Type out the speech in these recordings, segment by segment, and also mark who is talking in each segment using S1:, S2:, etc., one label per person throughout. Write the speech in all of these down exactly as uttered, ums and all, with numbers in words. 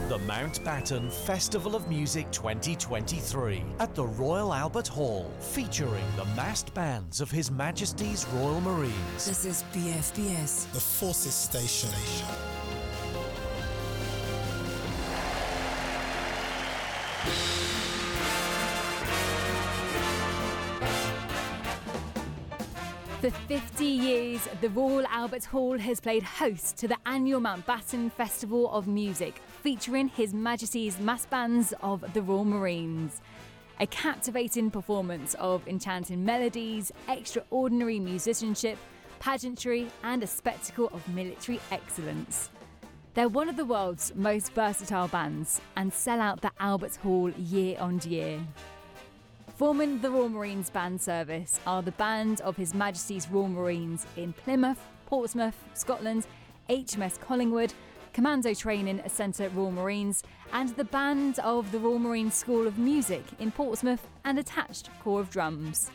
S1: The Mountbatten Festival of Music twenty twenty-three at the Royal Albert Hall, featuring the massed bands of His Majesty's Royal Marines.
S2: This is B F B S,
S3: the Forces Station.
S4: For fifty years, the Royal Albert Hall has played host to the annual Mountbatten Festival of Music, featuring His Majesty's mass bands of the Royal Marines. A captivating performance of enchanting melodies, extraordinary musicianship, pageantry, and a spectacle of military excellence. They're one of the world's most versatile bands and sell out the Albert Hall year on year. Forming the Royal Marines Band Service are the band of His Majesty's Royal Marines in Plymouth, Portsmouth, Scotland, H M S Collingwood, Commando Training Centre Royal Marines, and the band of the Royal Marines School of Music in Portsmouth and attached Corps of Drums.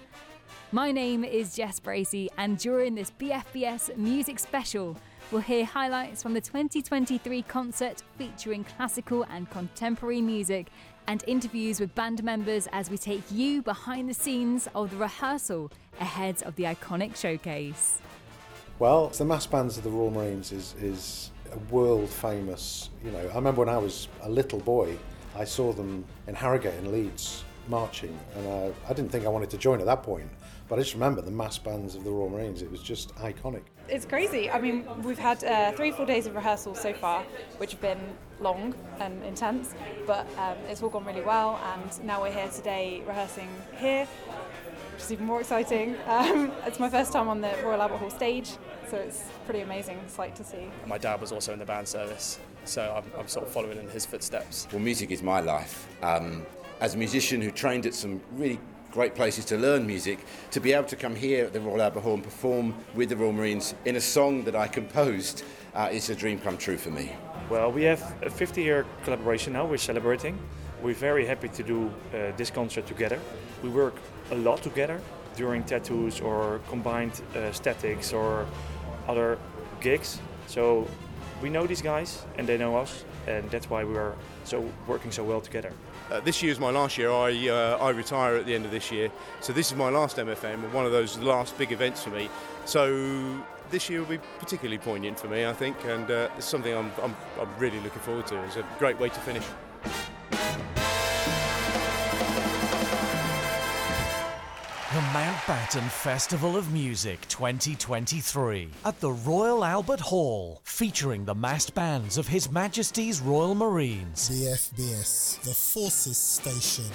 S4: My name is Jess Bracey, and during this B F B S Music Special, we'll hear highlights from the twenty twenty-three concert featuring classical and contemporary music, and interviews with band members as we take you behind the scenes of the rehearsal ahead of the iconic showcase.
S5: Well, the mass bands of the Royal Marines is, is a world famous, you know, I remember when I was a little boy, I saw them in Harrogate and Leeds marching, and uh, I didn't think I wanted to join at that point, but I just remember the mass bands of the Royal Marines. It was just iconic.
S6: It's crazy. I mean, we've had uh, three, four days of rehearsal so far, which have been long and intense, but um, it's all gone really well, and now we're here today rehearsing here, which is even more exciting. Um, it's my first time on the Royal Albert Hall stage, so it's pretty amazing sight to see.
S7: My dad was also in the band service, so I'm, I'm sort of following in his footsteps.
S8: Well, music is my life. Um, as a musician who trained at some really great places to learn music, to be able to come here at the Royal Albert Hall and perform with the Royal Marines in a song that I composed uh, is a dream come true for me.
S7: Well, we have a fifty-year collaboration now. We're celebrating. We're very happy to do uh, this concert together. We work a lot together during tattoos or combined uh, statics or other gigs. So we know these guys and they know us, and that's why we are so working so well together.
S9: Uh, this year is my last year. I uh, I retire at the end of this year, so this is my last M F M and one of those last big events for me. So this year will be particularly poignant for me, I think, and uh, it's something I'm, I'm I'm really looking forward to. It's a great way to finish.
S1: The Mountbatten Festival of Music twenty twenty-three at the Royal Albert Hall, featuring the massed bands of His Majesty's Royal Marines.
S3: B F B S, the Forces Station.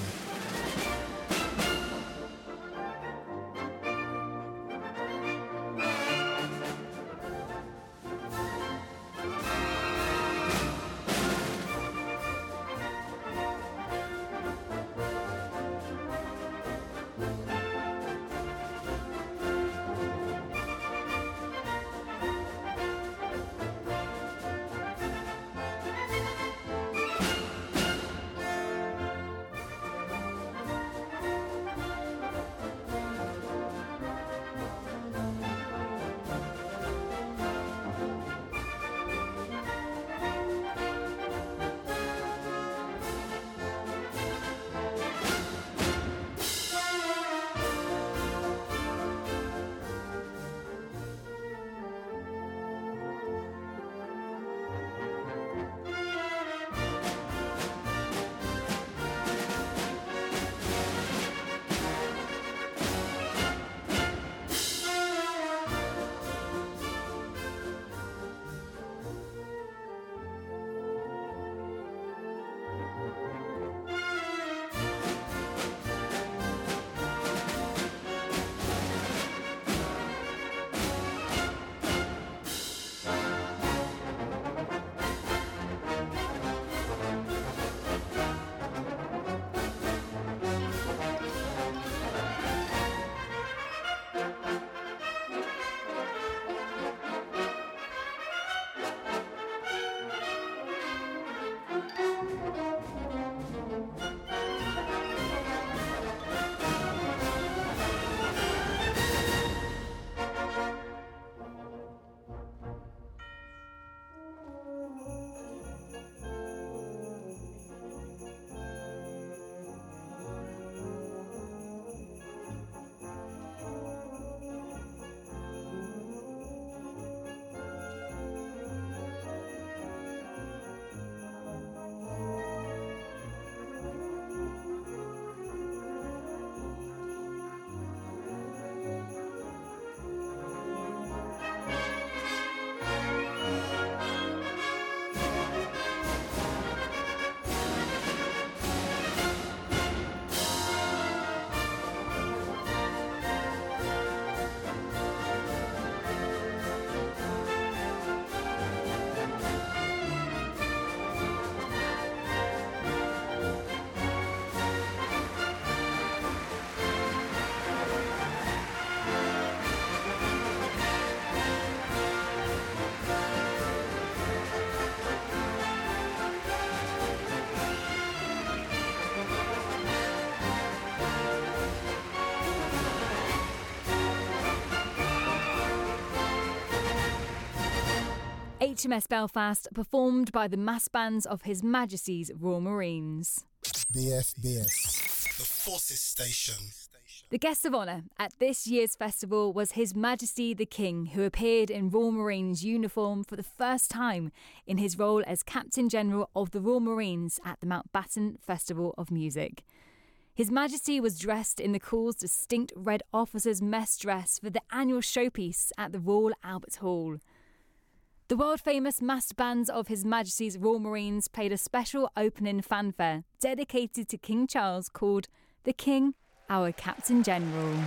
S4: H M S Belfast, performed by the mass bands of His Majesty's Royal Marines.
S3: B F B S, the Forces Station.
S4: The guest of honour at this year's festival was His Majesty the King, who appeared in Royal Marines uniform for the first time in his role as Captain General of the Royal Marines at the Mountbatten Festival of Music. His Majesty was dressed in the Corps' distinct red officer's mess dress for the annual showpiece at the Royal Albert Hall. The world-famous massed bands of His Majesty's Royal Marines played a special opening fanfare dedicated to King Charles called The King, Our Captain General.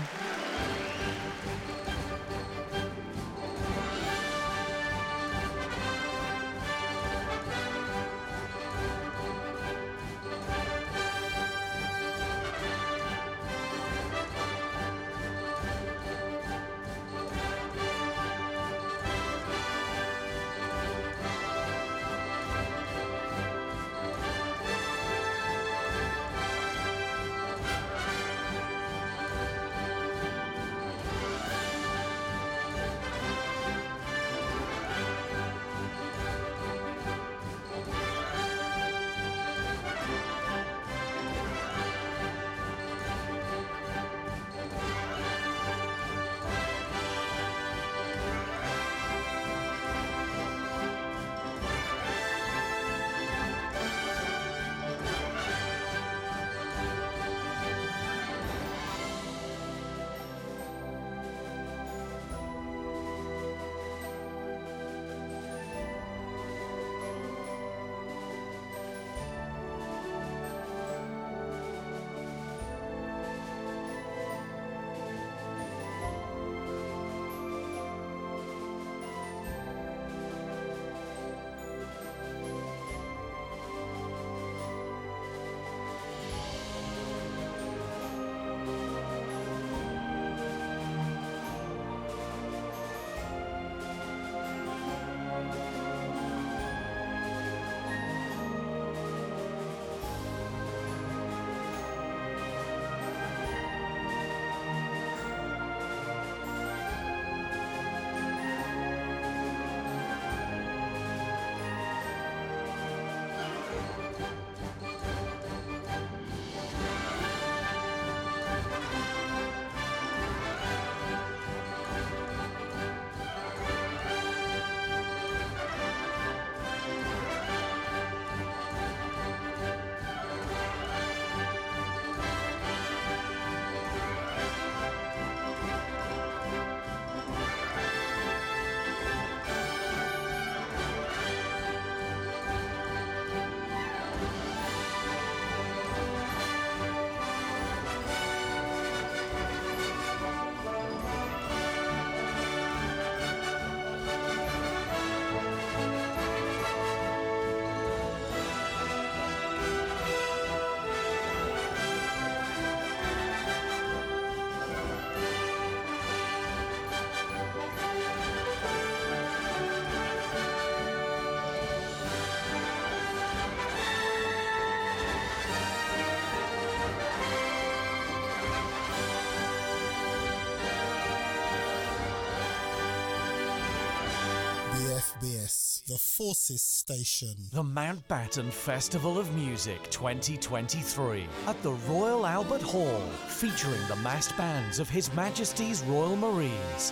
S3: B S, the Forces Station.
S1: The Mountbatten Festival of Music twenty twenty-three at the Royal Albert Hall, featuring the massed bands of His Majesty's Royal Marines.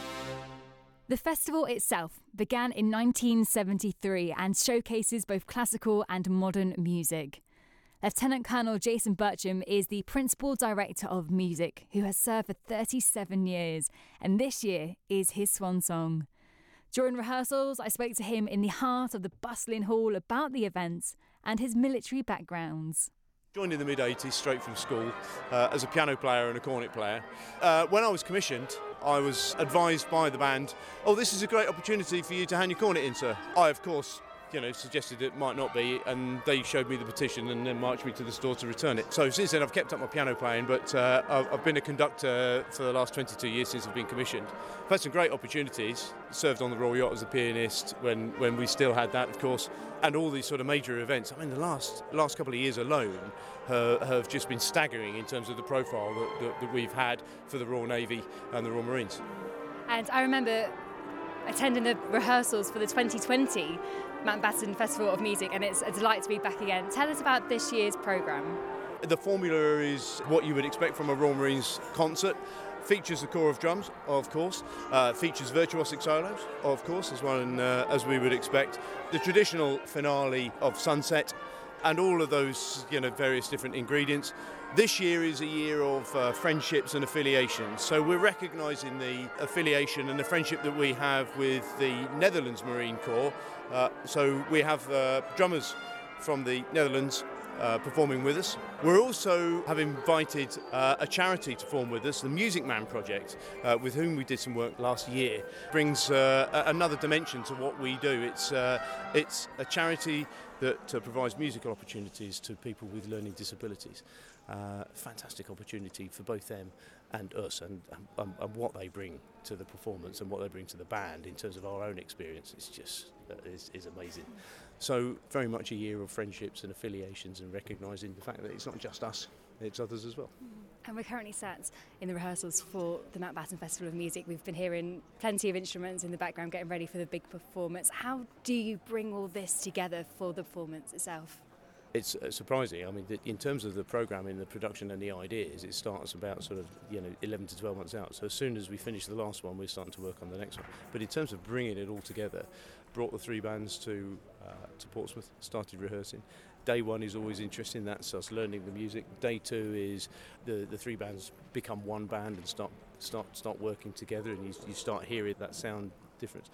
S4: The festival itself began in nineteen seventy-three and showcases both classical and modern music. Lieutenant Colonel Jason Bircham is the Principal Director of Music, who has served for thirty-seven years, and this year is his swan song. During rehearsals, I spoke to him in the heart of the bustling hall about the events and his military backgrounds.
S9: Joined in the mid eighties, straight from school, uh, as a piano player and a cornet player. Uh, when I was commissioned, I was advised by the band, oh, this is a great opportunity for you to hand your cornet in, sir. I, of course, you know, suggested it might not be, and they showed me the petition and then marched me to the store to return it. So since then I've kept up my piano playing, but uh, I've, I've been a conductor for the last twenty-two years since I've been commissioned. I've had some great opportunities, served on the Royal Yacht as a pianist when, when we still had that, of course, and all these sort of major events. I mean, the last last couple of years alone uh, have just been staggering in terms of the profile that, that, that we've had for the Royal Navy and the Royal Marines.
S4: And I remember attending the rehearsals for the twenty twenty Mountbatten Festival of Music, and it's a delight to be back again. Tell us about this year's programme.
S9: The formula is what you would expect from a Royal Marines concert. Features the corps of drums, of course. Uh, features virtuosic solos, of course, as well and, uh, as we would expect. The traditional finale of Sunset, and all of those, you know, various different ingredients. This year is a year of uh, friendships and affiliations. So we're recognising the affiliation and the friendship that we have with the Netherlands Marine Corps. Uh, so we have uh, drummers from the Netherlands Uh, performing with us. We're also have invited uh, a charity to perform with us, the Music Man Project, uh, with whom we did some work last year. Brings uh, a- another dimension to what we do. It's uh, it's a charity that uh, provides musical opportunities to people with learning disabilities. Uh, fantastic opportunity for both them and us, and, and, and what they bring to the performance and what they bring to the band in terms of our own experience. It's just uh, is, is amazing. So very much a year of friendships and affiliations and recognising the fact that it's not just us, it's others as well.
S4: And we're currently sat in the rehearsals for the Mountbatten Festival of Music. We've been hearing plenty of instruments in the background getting ready for the big performance. How do you bring all this together for the performance itself?
S9: It's uh, surprising. I mean, the, in terms of the programming, the production and the ideas, it starts about sort of, you know, eleven to twelve months out. So as soon as we finish the last one, we're starting to work on the next one. But in terms of bringing it all together, brought the three bands to uh, to Portsmouth, started rehearsing. Day one is always interesting, that's us learning the music. Day two is the, the three bands become one band and start start start working together, and you, you start hearing that sound difference.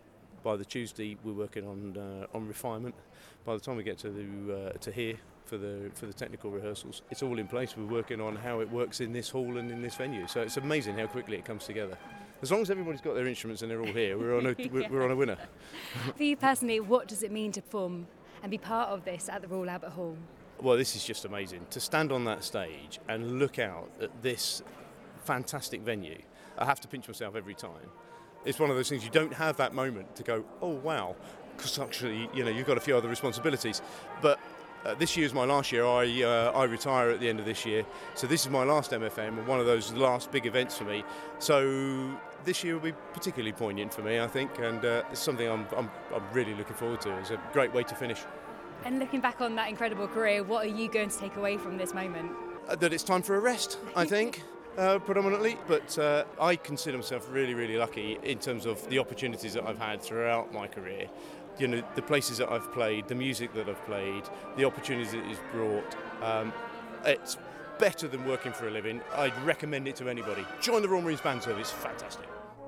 S9: By the Tuesday, we're working on uh, on refinement. By the time we get to the, uh, to here for the for the technical rehearsals, it's all in place. We're working on how it works in this hall and in this venue. So it's amazing how quickly it comes together. As long as everybody's got their instruments and they're all here, we're on a we're, we're on a winner.
S4: For you personally, what does it mean to perform and be part of this at the Royal Albert Hall?
S9: Well, this is just amazing. To stand on that stage and look out at this fantastic venue, I have to pinch myself every time. It's one of those things, you don't have that moment to go, oh wow, because actually, you know, you've got a few other responsibilities. But uh, this year's my last year. I uh, I retire at the end of this year, so this is my last M F M and one of those last big events for me. So this year will be particularly poignant for me, I think, and uh, it's something I'm, I'm I'm really looking forward to. It's a great way to finish.
S4: And looking back on that incredible career, what are you going to take away from this moment?
S9: Uh, that it's time for a rest, I think. Uh, predominantly, but uh, I consider myself really, really lucky in terms of the opportunities that I've had throughout my career. You know, the places that I've played, the music that I've played, the opportunities that it's brought. Um, it's better than working for a living. I'd recommend it to anybody. Join the Royal Marines Band Service, fantastic.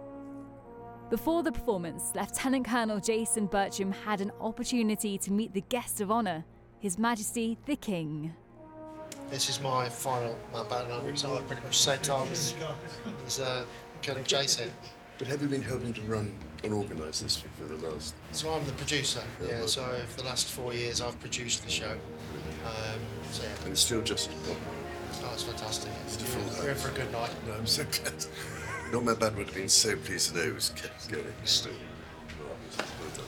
S4: Before the performance, Lieutenant Colonel Jason Bertram had an opportunity to meet the guest of honour, His Majesty the King.
S3: This is my final Mountbatten. I retire pretty much same time as, as uh, Colonel Jason.
S2: But have you been helping to run and organise this for the last?
S3: So I'm the producer. Yeah. So for the last four years, I've produced the show. Um, so yeah.
S2: And it's still just.
S3: Oh, it's fantastic.
S2: It's a full
S3: We're in for a good night.
S2: No, I'm so glad. Not my bad would have been so pleased to know it was kept going still. Well done.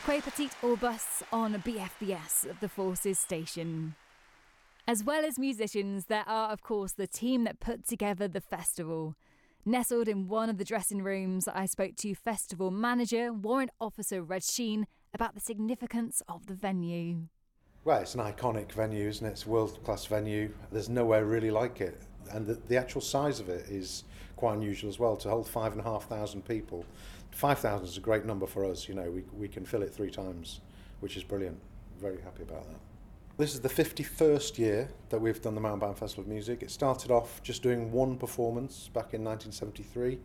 S4: Trois Petites Orbus on B F B S, the Forces Station. As well as musicians, there are, of course, the team that put together the festival. Nestled in one of the dressing rooms, I spoke to festival manager, Warrant Officer Red Sheen, about the significance of the venue.
S5: Well, it's an iconic venue, isn't it? It's a world-class venue. There's nowhere really like it. And the, the actual size of it is quite unusual as well, to hold five and a half thousand people. five thousand is a great number for us, you know, we, we can fill it three times, which is brilliant. Very happy about that. This is the fifty-first year that we've done the Mountbatten Festival of Music. It started off just doing one performance back in nineteen seventy-three,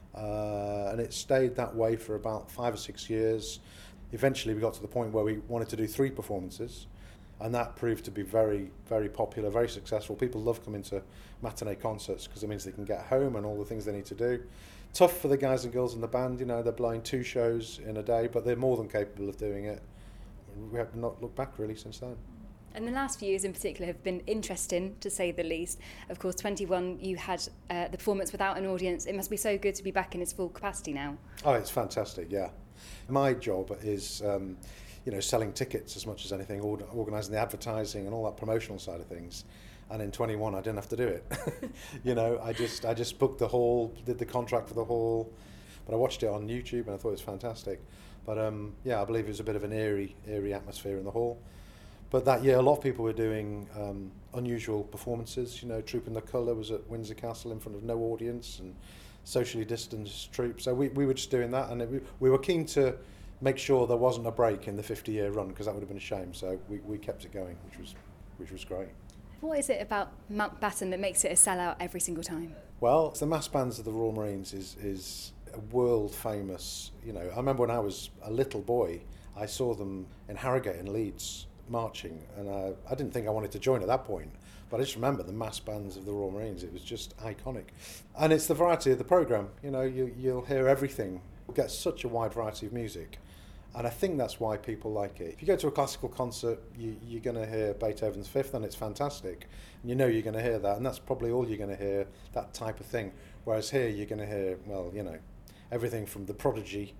S5: uh, and it stayed that way for about five or six years. Eventually we got to the point where we wanted to do three performances, and that proved to be very, very popular, very successful. People love coming to matinee concerts because it means they can get home and all the things they need to do. Tough for the guys and girls in the band, you know, they're blowing two shows in a day, but they're more than capable of doing it. We have not looked back really since then.
S10: And the last few years in particular have been interesting, to say the least. Of course, twenty-one, you had uh, the performance without an audience. It must be so good to be back in its full capacity now.
S5: Oh, it's fantastic, yeah. My job is, um, you know, selling tickets as much as anything, or organising the advertising and all that promotional side of things. And in twenty-one, I didn't have to do it. You know, I just I just booked the hall, did the contract for the hall, but I watched it on YouTube and I thought it was fantastic. But um, yeah, I believe it was a bit of an eerie, eerie atmosphere in the hall. But that year, a lot of people were doing um, unusual performances. You know, Troop in the Colour was at Windsor Castle in front of no audience, and socially distanced Troop. So we, we were just doing that, and it, we were keen to make sure there wasn't a break in the fifty-year run, because that would have been a shame. So we, we kept it going, which was which was great.
S10: What is it about Mountbatten that makes it a sellout every single time?
S5: Well, the mass bands of the Royal Marines is is a world famous. You know, I remember when I was a little boy, I saw them in Harrogate and Leeds marching, and uh, I didn't think I wanted to join at that point, but I just remember the mass bands of the Royal Marines. It was just iconic, and it's the variety of the programme. You know, you, you'll hear everything. You'll get such a wide variety of music, and I think that's why people like it. If you go to a classical concert, you, you're going to hear Beethoven's Fifth, and it's fantastic, and you know you're going to hear that, and that's probably all you're going to hear, that type of thing. Whereas here you're going to hear, well, you know, everything from The Prodigy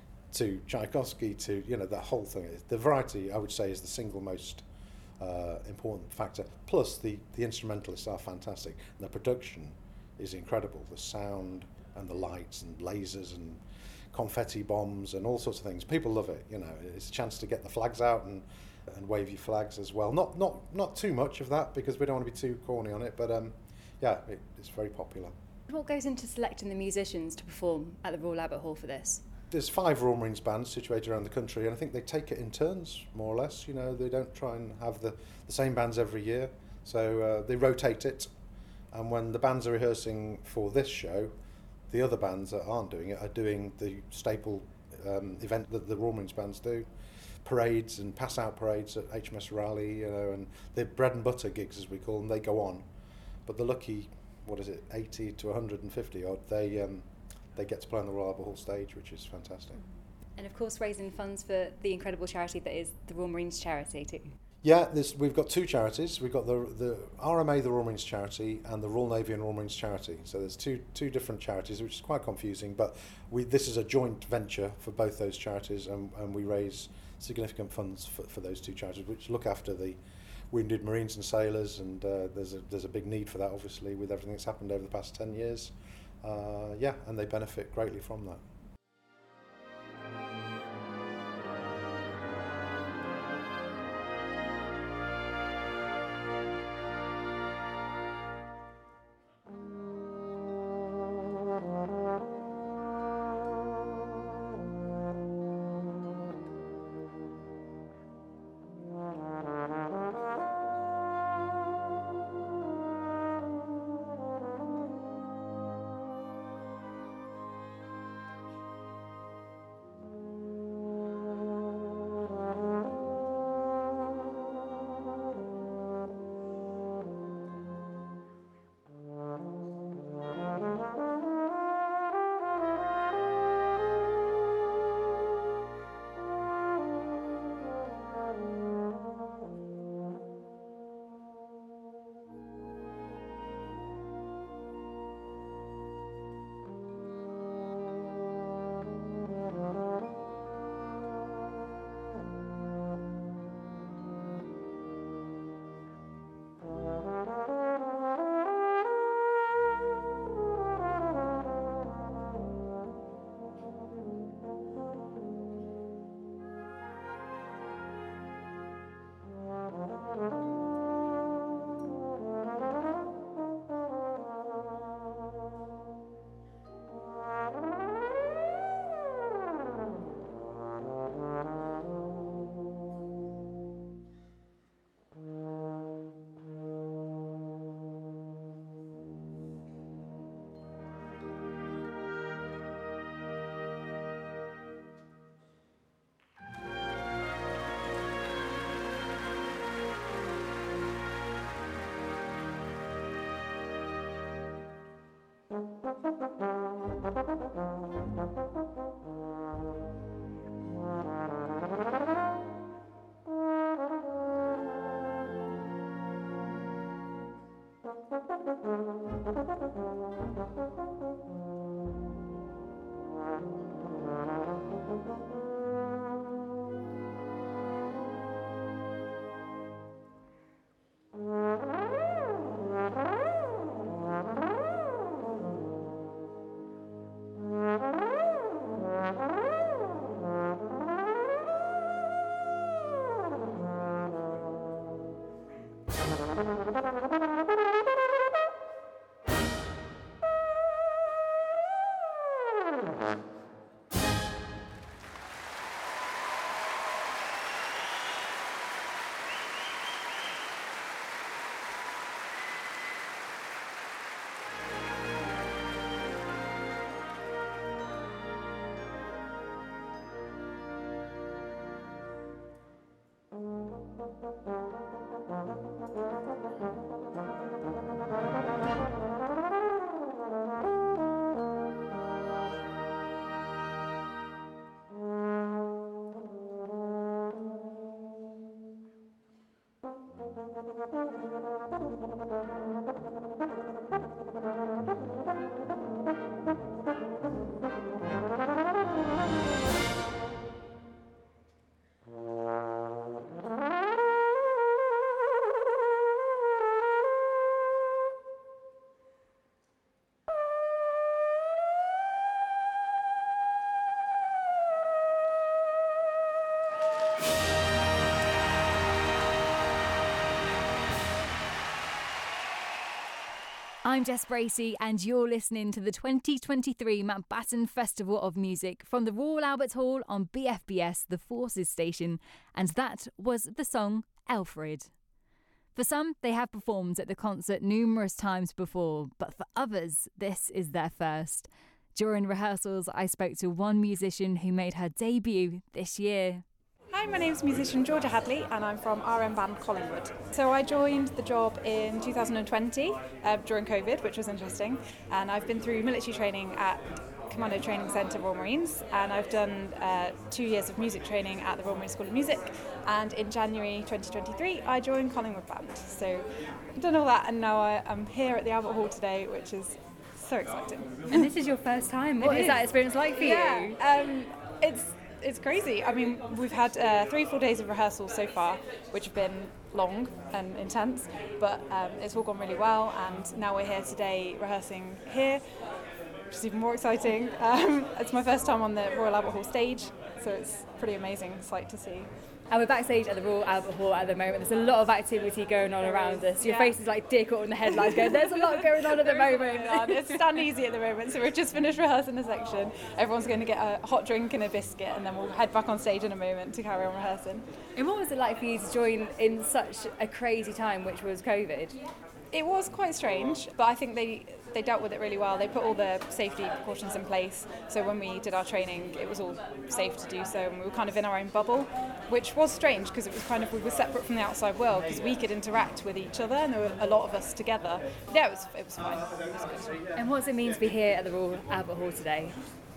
S5: to Tchaikovsky to, you know, that whole thing. The variety, I would say, is the single most uh, important factor. Plus, the, the instrumentalists are fantastic. And the production is incredible. The sound and the lights and lasers and confetti bombs and all sorts of things. People love it, you know. It's a chance to get the flags out and, and wave your flags as well. Not not not too much of that, because we don't want to be too corny on it, but um, yeah, it, it's very popular.
S10: What goes into selecting the musicians to perform at the Royal Albert Hall for this?
S5: There's five Royal Marines bands situated around the country, and I think they take it in turns, more or less. You know, they don't try and have the, the same bands every year, so uh, they rotate it. And when the bands are rehearsing for this show, the other bands that aren't doing it are doing the staple um, event that the Royal Marines bands do, parades and pass-out parades at H M S Raleigh, you know, and the bread and butter gigs, as we call them, they go on. But the lucky, what is it, eighty to one hundred fifty odd, they um, they get to play on the Royal Albert Hall stage, which is fantastic.
S10: And of course raising funds for the incredible charity that is the Royal Marines charity too.
S5: Yeah, this, we've got two charities. We've got the the R M A, the Royal Marines charity, and the Royal Navy and Royal Marines charity. So there's two two different charities, which is quite confusing, but we this is a joint venture for both those charities, and, and we raise significant funds for, for those two charities, which look after the wounded Marines and sailors, and uh, there's a there's a big need for that, obviously, with everything that's happened over the past ten years. Uh, yeah, and they benefit greatly from that.
S4: I'm Jess Bracey and you're listening to the twenty twenty-three Mountbatten Festival of Music from the Royal Albert Hall on B F B S, the Forces station, and that was the song Elfrid. For some, they have performed at the concert numerous times before, but for others, this is their first. During rehearsals, I spoke to one musician who made her debut this year.
S6: Hi, my name's musician Georgia Hadley and I'm from R M Band Collingwood. So I joined the job in two thousand twenty uh, during COVID, which was interesting, and I've been through military training at Commando Training Centre Royal Marines, and I've done uh, two years of music training at the Royal Marine School of Music, and in January twenty twenty-three I joined Collingwood Band. So I've done all that and now I, I'm here at the Albert Hall today, which is so exciting.
S10: And this is your first time. What is, is that experience like for
S6: yeah,
S10: you?
S6: Um, it's It's crazy. I mean, we've had uh, three, four days of rehearsals so far, which have been long and intense, but um, it's all gone really well, and now we're here today rehearsing here, which is even more exciting. Um, it's my first time on the Royal Albert Hall stage, so it's a pretty amazing sight to see.
S10: And we're backstage at the Royal Albert Hall at the moment. There's a lot of activity going on around us. Your
S6: yeah.
S10: face is like deer caught in the headlights going, there's a lot going on at the moment.
S6: It's stand easy at the moment, so we've just finished rehearsing a section. Everyone's going to get a hot drink and a biscuit, and then we'll head back on stage in a moment to carry on rehearsing.
S10: And what was it like for you to join in such a crazy time, which was COVID?
S6: It was quite strange, but I think they they dealt with it really well. They put all the safety precautions in place, so when we did our training it was all safe to do so, and we were kind of in our own bubble, which was strange because it was kind of, we were separate from the outside world because we could interact with each other and there were a lot of us together. Yeah, it was, it was fine. It was good.
S10: And what does it mean to be here at the Royal Albert Hall today?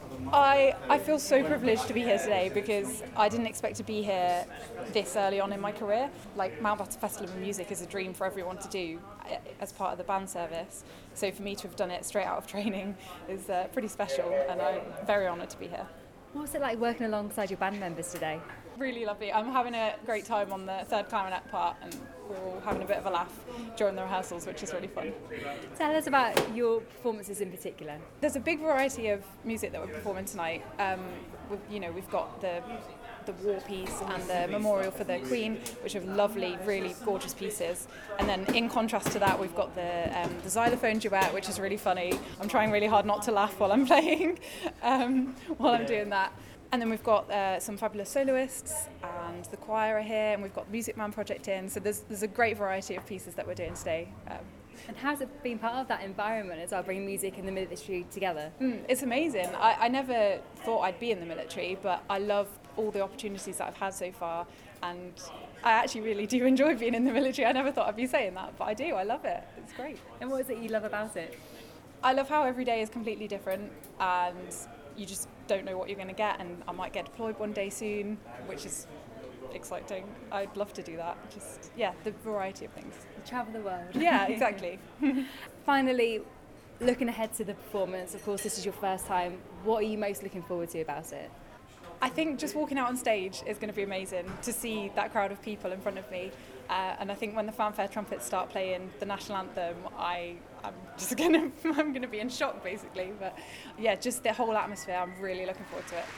S6: I, I feel so privileged to be here today because I didn't expect to be here this early on in my career. Like, Mountbatten Festival of Music is a dream for everyone to do as part of the band service. So for me to have done it straight out of training is uh, pretty special, and I'm very honoured to be here.
S10: What's it like working alongside your band members today?
S6: Really lovely. I'm having a great time on the third clarinet part, and we're all having a bit of a laugh during the rehearsals, which is really fun.
S10: Tell us about your performances in particular.
S6: There's a big variety of music that we're performing tonight. Um, we've, you know, we've got the the War piece and the Memorial for the Queen, which are lovely, really gorgeous pieces. And then in contrast to that, we've got the um, the xylophone duet, which is really funny. I'm trying really hard not to laugh while I'm playing, um, while I'm doing that. And then we've got uh, some fabulous soloists, and the choir are here, and we've got the Music Man project in. So there's there's a great variety of pieces that we're doing today. Um,
S10: and how's it been part of that environment as well, bringing music and the military together?
S6: Mm, it's amazing. I, I never thought I'd be in the military, but I love all the opportunities that I've had so far, and I actually really do enjoy being in the military. I never thought I'd be saying that, but I do. I love it. It's great.
S10: And what is it you love about it?
S6: I love how every day is completely different and you just don't know what you're going to get, and I might get deployed one day soon, which is exciting. I'd love to do that. Just, yeah, the variety of things.
S10: Travel the world.
S6: Yeah, exactly.
S10: Finally, looking ahead to the performance, of course this is your first time. What are you most looking forward to about it?
S6: I think just walking out on stage is going to be amazing to see that crowd of people in front of me. Uh, and I think when the fanfare trumpets start playing the national anthem, I, I'm just going to I'm going to be in shock basically. But yeah, just the whole atmosphere, I'm really looking forward to it.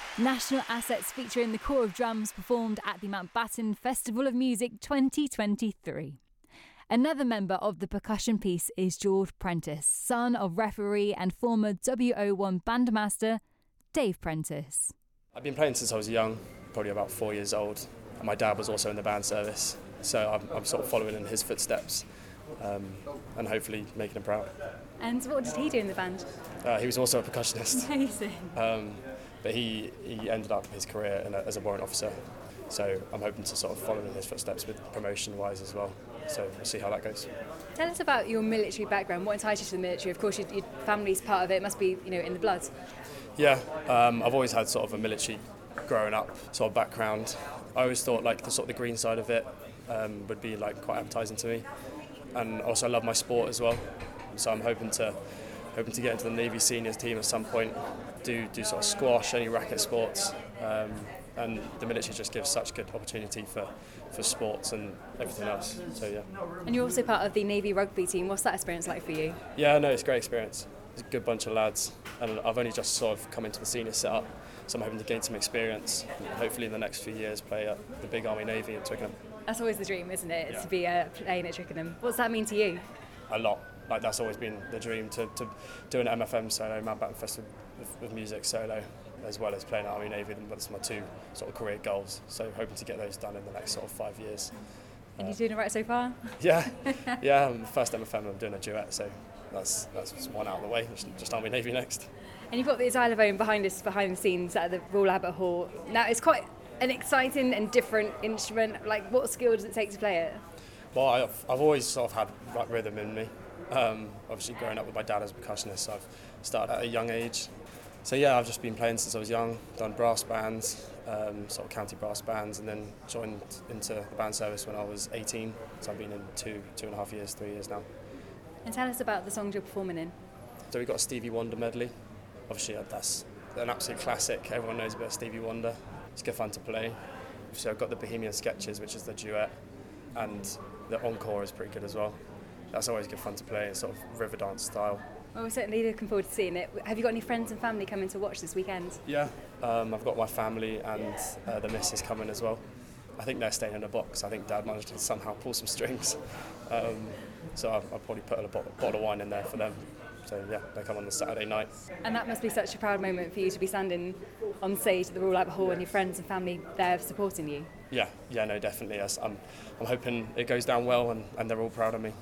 S4: National Assets featuring the Corps of Drums performed at the Mountbatten Festival of Music twenty twenty-three. Another member of the percussion piece is George Prentice, son of referee and former W O one bandmaster Dave Prentice.
S11: I've been playing since I was young, probably about four years old. And my dad was also in the band service, so I'm, I'm sort of following in his footsteps um, and hopefully making him proud.
S10: And what did he do in the band?
S11: Uh, he was also a percussionist.
S10: Amazing.
S11: Um, but he, he ended up his career in a, as a warrant officer. So I'm hoping to sort of follow in his footsteps with promotion-wise as well. So we'll see how that goes.
S10: Tell us about your military background. What enticed you to the military? Of course, your, your family's part of it. It must be, you know, in the blood.
S11: Yeah, um, I've always had sort of a military growing up sort of background. I always thought like the sort of the green side of it um, would be like quite appetising to me, and also I love my sport as well. So I'm hoping to hoping to get into the Navy seniors team at some point. Do do sort of squash, any racket sports, um, and the military just gives such good opportunity for, for sports and everything else. So yeah.
S10: And you're also part of the Navy rugby team. What's that experience like for you?
S11: Yeah, no, it's a great experience. It's a good bunch of lads, and I've only just sort of come into the senior setup, so I'm hoping to gain some experience and hopefully in the next few years play at the big Army Navy in Twickenham.
S10: That's always the dream, isn't it?
S11: Yeah.
S10: To be uh, playing at Twickenham. What's that mean to you?
S11: A lot. Like that's always been the dream, to, to do an M F M solo, Mountbatten Festival of, of Music solo, as well as playing at Army Navy. That's my two sort of career goals. So hoping to get those done in the next sort of five years.
S10: And you're doing it right so far?
S11: Yeah, yeah. I'm the first M F M I'm doing a duet, so that's that's one out of the way. Just, just Army Navy next.
S10: And you've got the xylophone behind us, behind the scenes at the Royal Albert Hall. Now it's quite an exciting and different instrument. Like, what skill does it take to play it?
S11: Well, I've, I've always sort of had like, rhythm in me. Um, obviously, growing up with my dad as a percussionist, I've started at a young age. So yeah, I've just been playing since I was young. Done brass bands, um, sort of county brass bands, and then joined into the band service when I was eighteen. So I've been in two, two and a half years, three years now.
S10: And tell us about the songs you're performing in.
S11: So we've got a Stevie Wonder medley. Obviously, that's an absolute classic. Everyone knows about Stevie Wonder. It's good fun to play. So I've got the Bohemian Sketches, which is the duet, and the encore is pretty good as well. That's always good fun to play. It's sort of river dance style.
S10: Well, we're certainly looking forward to seeing it. Have you got any friends and family coming to watch this weekend?
S11: Yeah, um, I've got my family and uh, the missus coming as well. I think they're staying in a box. I think Dad managed to somehow pull some strings. Um, so I'll, I'll probably put a bottle, bottle of wine in there for them. So yeah, they come on the Saturday night.
S10: And that must be such a proud moment for you to be standing on stage at the Royal Albert Hall and your friends and family there supporting you.
S11: Yeah, yeah, no, definitely. Yes. I'm, I'm hoping it goes down well and, and they're all proud of me.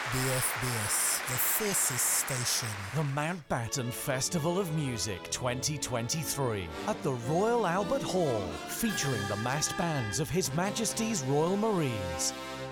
S12: B F B S, the fiercest station.
S1: The Mountbatten Festival of Music twenty twenty-three at the Royal Albert Hall, featuring the massed bands of His Majesty's Royal Marines.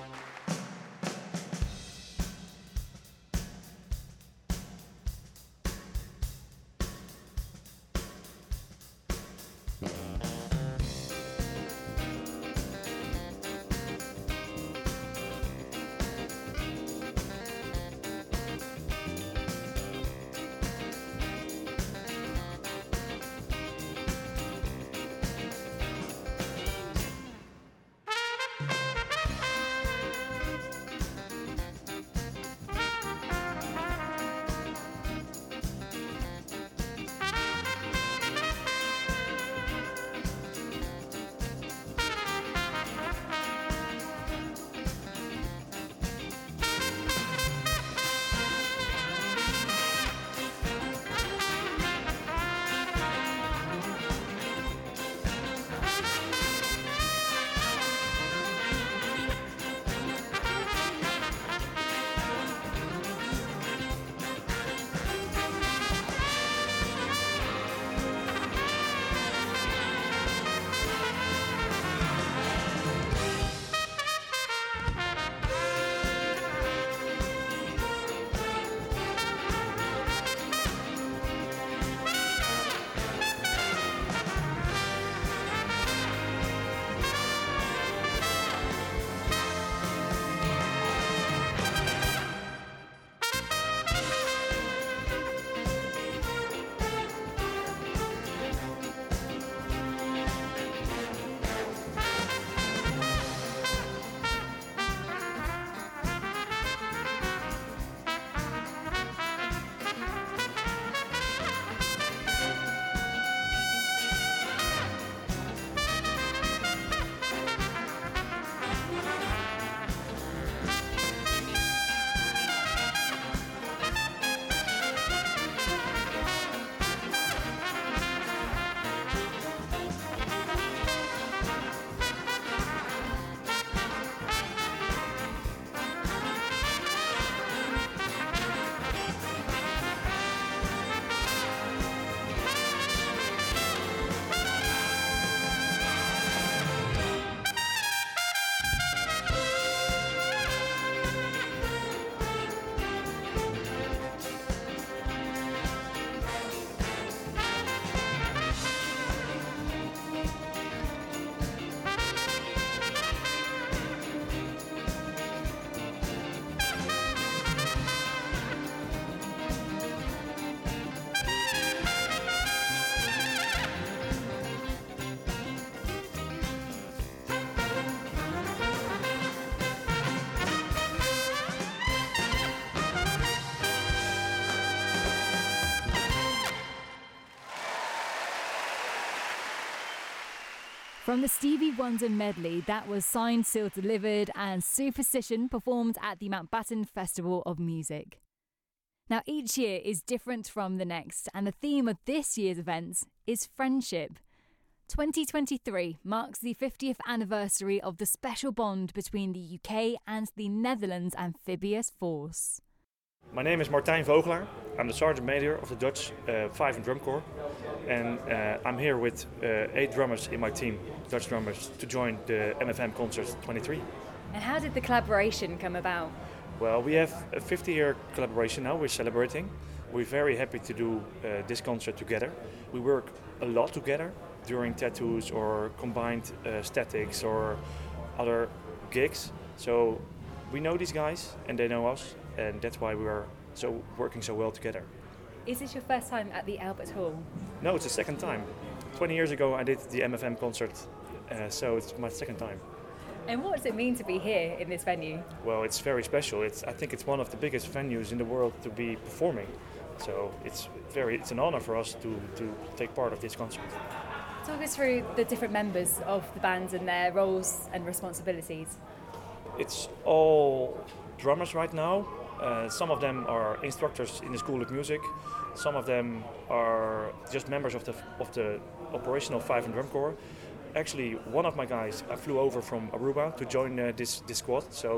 S4: From the Stevie Wonder medley, that was Signed, Sealed, Delivered and Superstition, performed at the Mountbatten Festival of Music. Now, each year is different from the next, and the theme of this year's events is friendship. twenty twenty-three marks the fiftieth anniversary of the special bond between the U K and the Netherlands Amphibious Force.
S7: My name is Martijn Vogelaar. I'm the Sergeant Major of the Dutch uh, Fife and Drum Corps, and uh, I'm here with uh, eight drummers in my team, Dutch drummers, to join the M F M Concert twenty-three.
S10: And how did the collaboration come about?
S7: Well, we have a fifty-year collaboration now. We're celebrating. We're very happy to do uh, this concert together. We work a lot together during tattoos or combined uh, statics or other gigs. So we know these guys and they know us, and that's why we are so working so well together.
S10: Is this your first time at the Albert Hall?
S7: No, it's the second time. twenty years ago I did the M F M concert, uh, so it's my second time.
S10: And what does it mean to be here in this venue?
S7: Well, it's very special. It's, I think it's one of the biggest venues in the world to be performing. So it's very, it's an honor for us to, to take part of this concert.
S10: Talk us through the different members of the band and their roles and responsibilities.
S7: It's all drummers right now. Uh, some of them are instructors in the School of Music. Some of them are just members of the of the operational Fife and Drum Corps. Actually, one of my guys, I flew over from Aruba to join uh, this this squad. So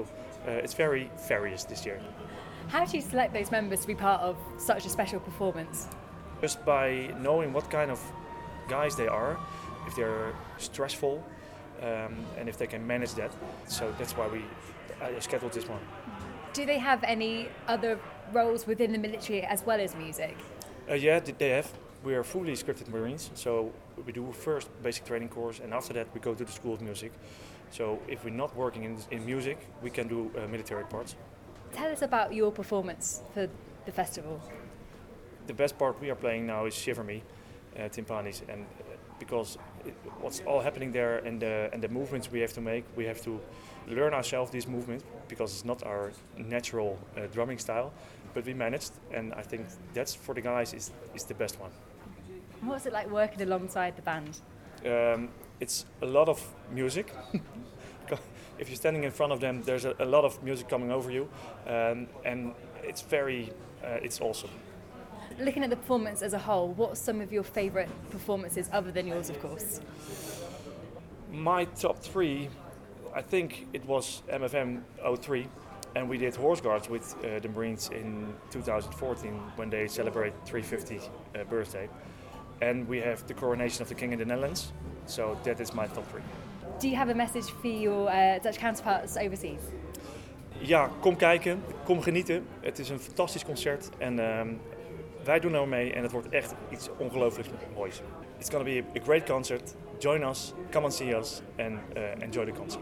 S7: uh, it's very various this year.
S4: How do you select those members to be part of such a special performance?
S7: Just by knowing what kind of guys they are, if they're stressful, um, and if they can manage that. So that's why we I scheduled this one.
S4: Do they have any other roles within the military as well as music?
S7: Uh, yeah, they have. We are fully scripted Marines, so we do first basic training course, and after that we go to the School of Music. So if we're not working in, in music, we can do uh, military parts.
S4: Tell us about your performance for the festival.
S7: The best part we are playing now is Shiver Me, uh, Timpanis, and uh, because it, what's all happening there and the, and the movements we have to make, we have to learn ourselves these movements because it's not our natural uh, drumming style, but we managed, and I think that's for the guys is, is the best one.
S4: What's it like working alongside the band?
S7: Um, it's a lot of music. If you're standing in front of them, there's a, a lot of music coming over you, um, and it's very, uh, it's awesome.
S4: Looking at the performance as a whole, what's some of your favourite performances other than yours, of course?
S7: My top three, I think it was M F M oh three, and we did Horse Guards with uh, the Marines in two thousand fourteen when they celebrate three hundred fiftieth uh, birthday. And we have the coronation of the King in the Netherlands, so that is my top three.
S4: Do you have a message for your uh, Dutch counterparts overseas?
S7: Ja, kom kijken, kom genieten. Het is een fantastisch concert en um, wij doen er mee en het wordt echt iets ongelooflijk moois. It's going to be a great concert. Join us, come and see us and uh, enjoy the concert.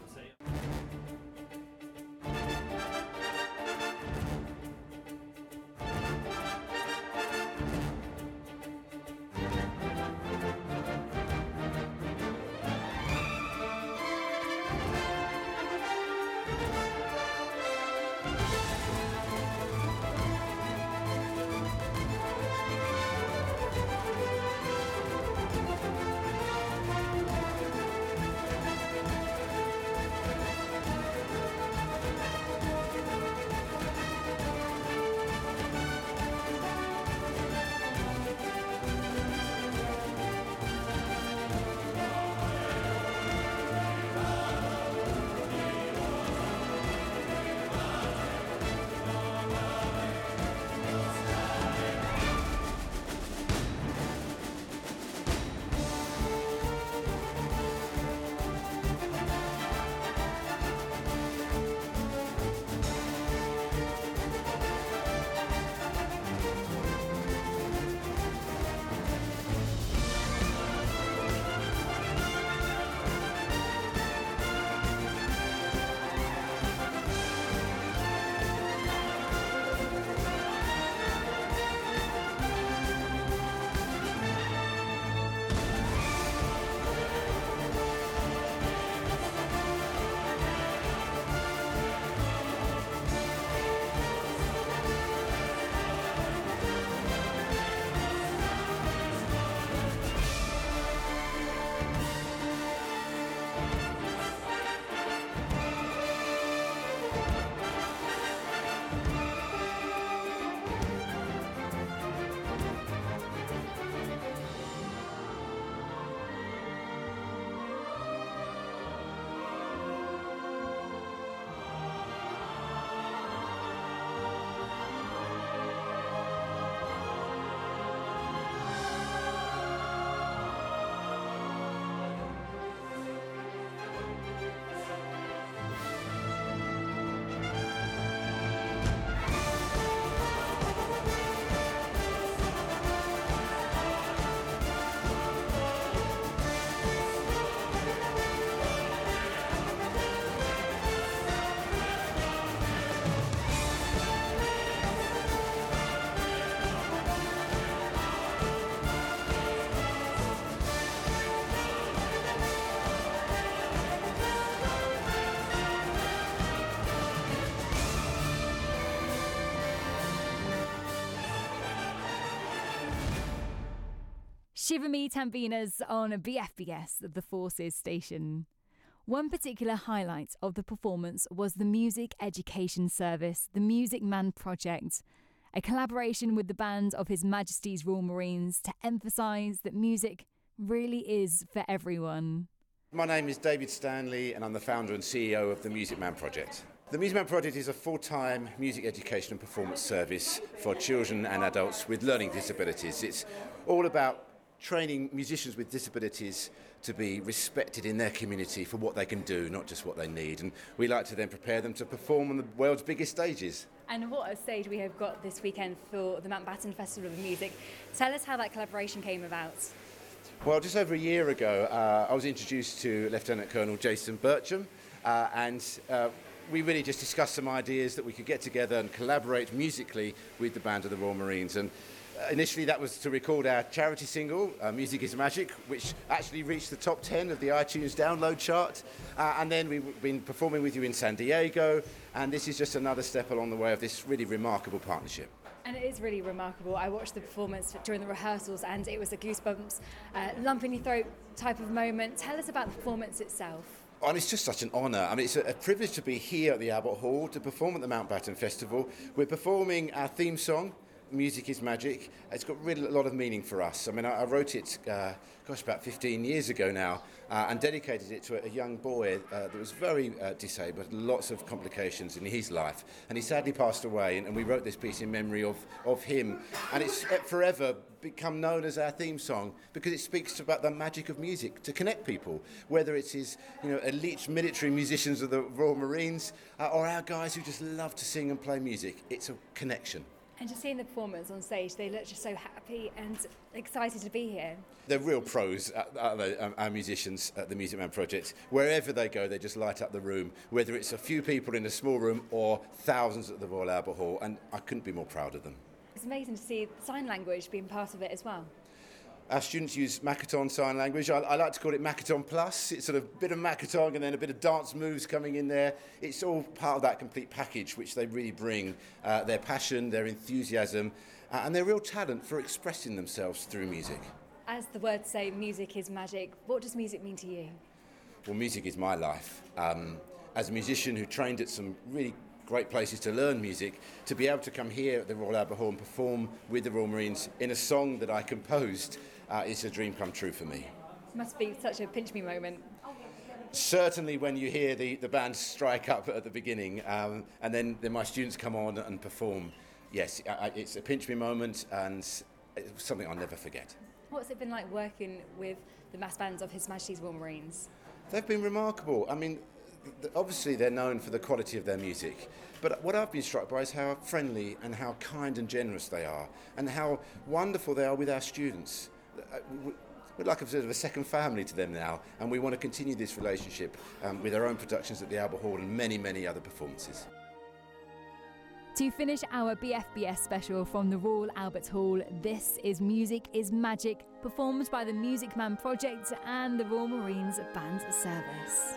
S4: Shiver Me Tambinas on B F B S, the Forces station. One particular highlight of the performance was the Music Education Service, the Music Man Project, a collaboration with the band of His Majesty's Royal Marines to emphasise that music really is for everyone.
S8: My name is David Stanley and I'm the founder and C E O of the Music Man Project. The Music Man Project is a full-time music education and performance service for children and adults with learning disabilities. It's all about training musicians with disabilities to be respected in their community for what they can do, not just what they need. And we like to then prepare them to perform on the world's biggest stages.
S10: And what a stage we have got this weekend for the Mountbatten Festival of Music. Tell us how that collaboration came about.
S8: Well, just over a year ago, uh, I was introduced to Lieutenant Colonel Jason Bircham, uh, and uh, we really just discussed some ideas that we could get together and collaborate musically with the band of the Royal Marines. And uh, initially that was to record our charity single, uh, Music is Magic, which actually reached the top ten of the iTunes download chart. Uh, and then we've been performing with you in San Diego, and this is just another step along the way of this really remarkable partnership.
S10: And it is really remarkable. I watched the performance during the rehearsals and it was a goosebumps, uh, lump in your throat type of moment. Tell us about the performance itself.
S8: And it's just such an honour. I mean, it's a, a privilege to be here at the Albert Hall to perform at the Mountbatten Festival. We're performing our theme song, Music is Magic. It's got really a lot of meaning for us. I mean, I, I wrote it, uh, gosh, about fifteen years ago now, uh, and dedicated it to a, a young boy uh, that was very uh, disabled, lots of complications in his life. And he sadly passed away, and, and we wrote this piece in memory of, of him. And it's forever become known as our theme song because it speaks about the magic of music to connect people, whether it's his, you know, elite military musicians of the Royal Marines uh, or our guys who just love to sing and play music. It's a connection.
S10: And just seeing the performance on stage, they look just so happy and excited to be here.
S8: They're real pros, uh, our musicians at the Music Man Project. Wherever they go, they just light up the room, whether it's a few people in a small room or thousands at the Royal Albert Hall, and I couldn't be more proud of them.
S10: It's amazing to see sign language being part of it as well.
S8: Our students use Makaton Sign Language. I, I like to call it Makaton Plus. It's sort of a bit of Makaton and then a bit of dance moves coming in there. It's all part of that complete package which they really bring, uh, their passion, their enthusiasm, uh, and their real talent for expressing themselves through music.
S10: As the words say, music is magic. What does music mean to you?
S8: Well, music is my life. Um, as a musician who trained at some really great places to learn music, to be able to come here at the Royal Albert Hall and perform with the Royal Marines in a song that I composed uh, is a dream come true for me.
S10: It must be such a pinch me moment.
S8: Certainly when you hear the, the band strike up at the beginning um, and then, then my students come on and perform. Yes, I, it's a pinch me moment and it's something I'll never forget.
S10: What's it been like working with the mass bands of His Majesty's Royal Marines?
S8: They've been remarkable. I mean, obviously they're known for the quality of their music, but what I've been struck by is how friendly and how kind and generous they are and how wonderful they are with our students. We're like a sort of a second family to them now, and we want to continue this relationship um, with our own productions at the Albert Hall and many, many other performances.
S4: To finish our B F B S special from the Royal Albert Hall, this is Music is Magic, performed by the Music Man Project and the Royal Marines Band Service.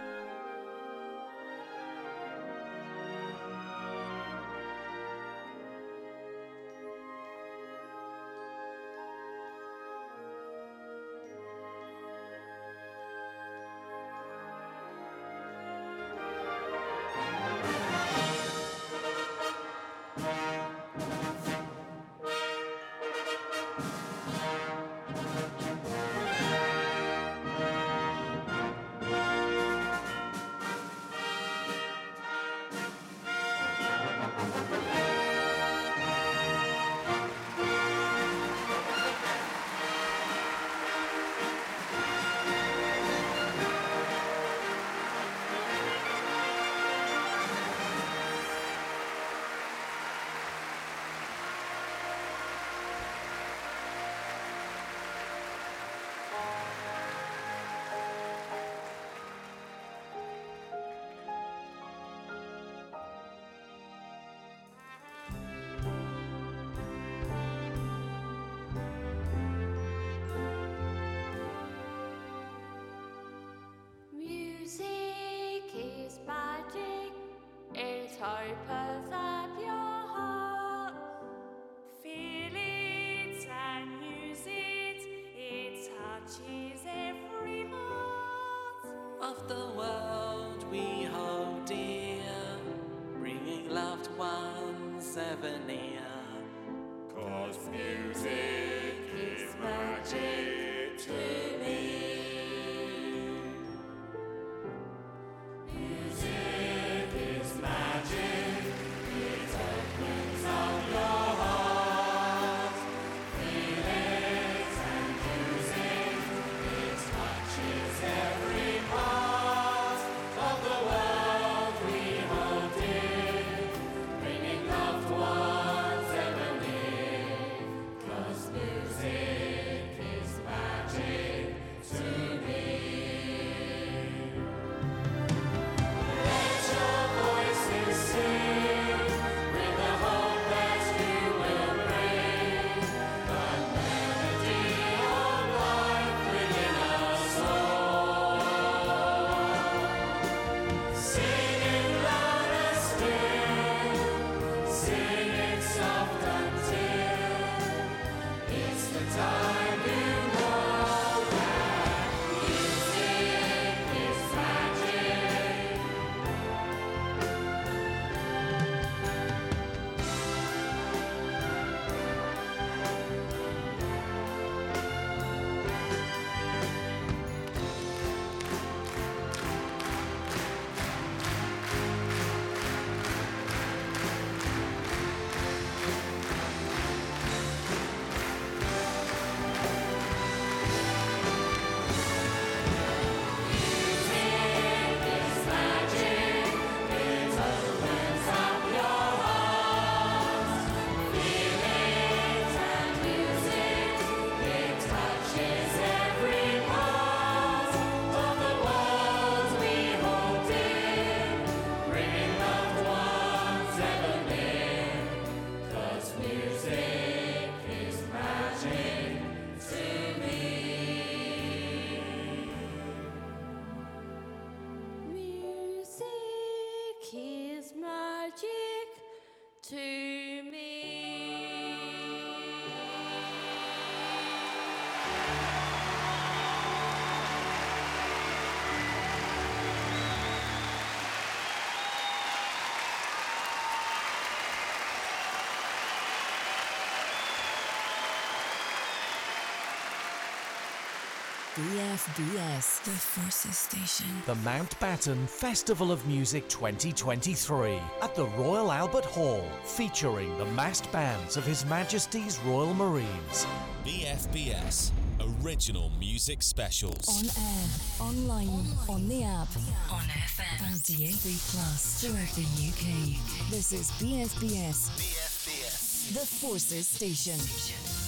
S13: B F B S, the Forces Station.
S1: The Mountbatten Festival of Music twenty twenty-three at the Royal Albert Hall, featuring the massed bands of His Majesty's Royal Marines.
S14: B F B S Original Music Specials.
S13: On air, online, online, on the app, on F M, and D A B plus throughout the U K. This is B F B S. B F B S. The Forces Station.